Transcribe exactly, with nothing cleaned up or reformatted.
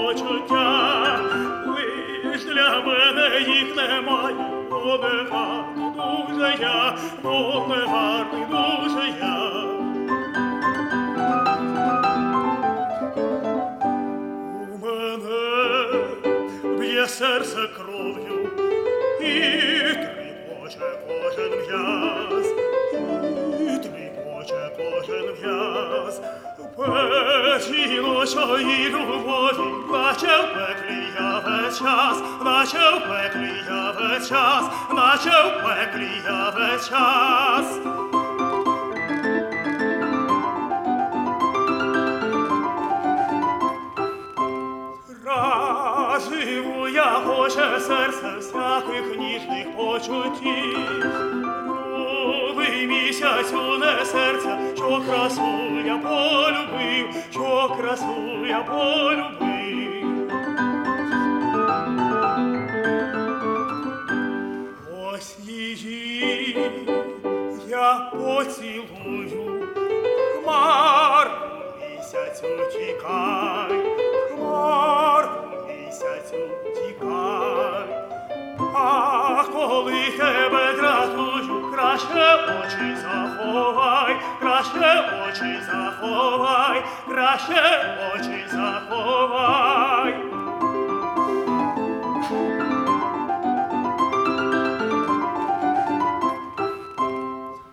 почуття, лиш для мене їх немає, бо не гарний дуже я, бо не гарний дуже я. У мене б'є серце кров'ю і тріпоче кожен м'яз, і тріпоче кожен м'яз. Печі ночої любові, наче в пеклі я весь час, наче в пеклі я весь час, наче в пеклі я весь час. Разиву я хоче серце всяких ніжних почуттів. Новий місяць уне серця, що красу я полюбив, що красу я полюбив. Ось її я поцілую, хмарку місяцю тікай, хмарку місяцю тікай. А коли тебе дратую, краще очі заховай, краще очі заховай, краще очі заховай.